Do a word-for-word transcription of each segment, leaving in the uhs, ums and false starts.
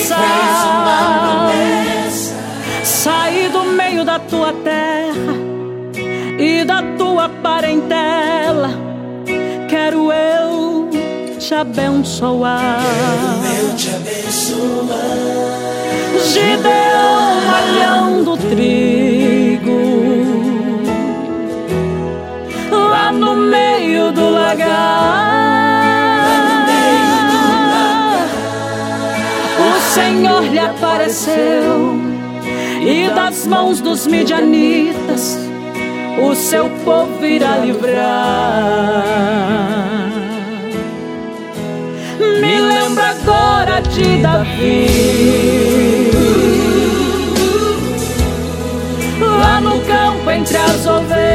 promessa. Saí do meio da tua terra e da tua parentela. Quero eu te abençoar. Quero eu te abençoar. Gideão malhando trigo lá no meio do lagar. O Senhor lhe apareceu e das mãos dos midianitas o seu povo irá livrar. Me lembra agora de Davi, lá no campo entre as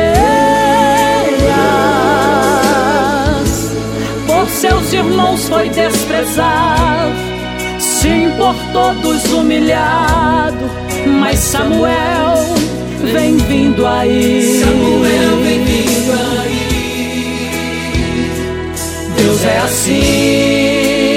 ovelhas. Por seus irmãos foi desprezado, sim, por todos humilhado. Mas Samuel vem vindo aí. Samuel vem vindo aí. Deus é assim.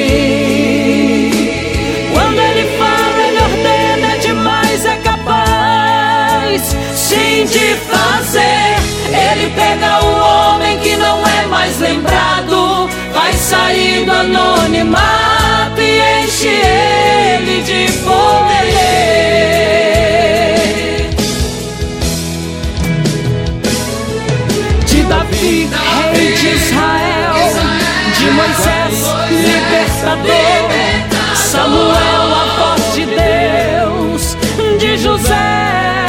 Quando Ele fala, Ele ordena, é demais, é capaz sim de fazer. Ele pega o homem que não é mais lembrado, vai sair do anonimato e enche ele de poder. De Davi, rei de Israel, de Moisés, libertador, Samuel, a voz de Deus, de José,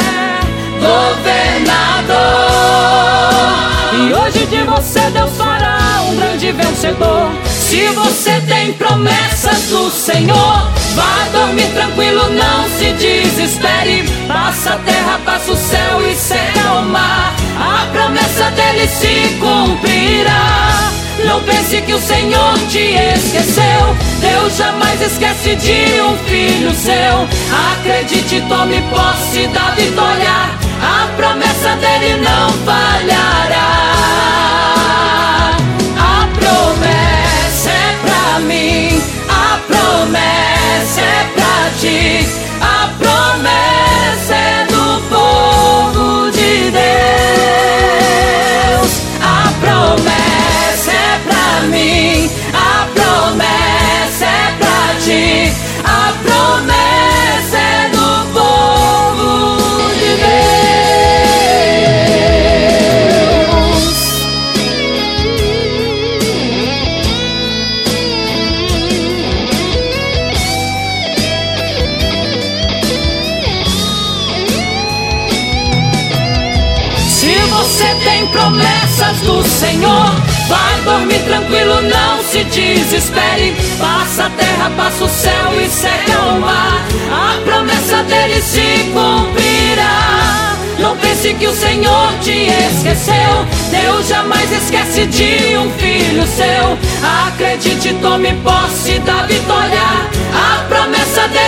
governador. E hoje de você Deus fará um grande vencedor. Se você tem promessas do Senhor, vá dormir tranquilo, não se desespere. Passa a terra, passa o céu e seca o mar. A promessa dele se cumprirá. Não pense que o Senhor te esqueceu. Deus jamais esquece de um filho seu. Acredite, tome posse da vitória. A promessa dele não falhará. A promessa é pra mim, a promessa é pra ti. A promessa é do povo de Deus. A promessa é pra mim, a promessa é pra ti. A promessa é do povo de Deus. Se você tem promessas do Senhor, vai dormir tranquilo, não se desespere. Passa a terra, passa o céu e seca o mar. A promessa dele se cumprirá. Não pense que o Senhor te esqueceu. Deus jamais esquece de um filho seu. Acredite, tome posse da vitória. A promessa dele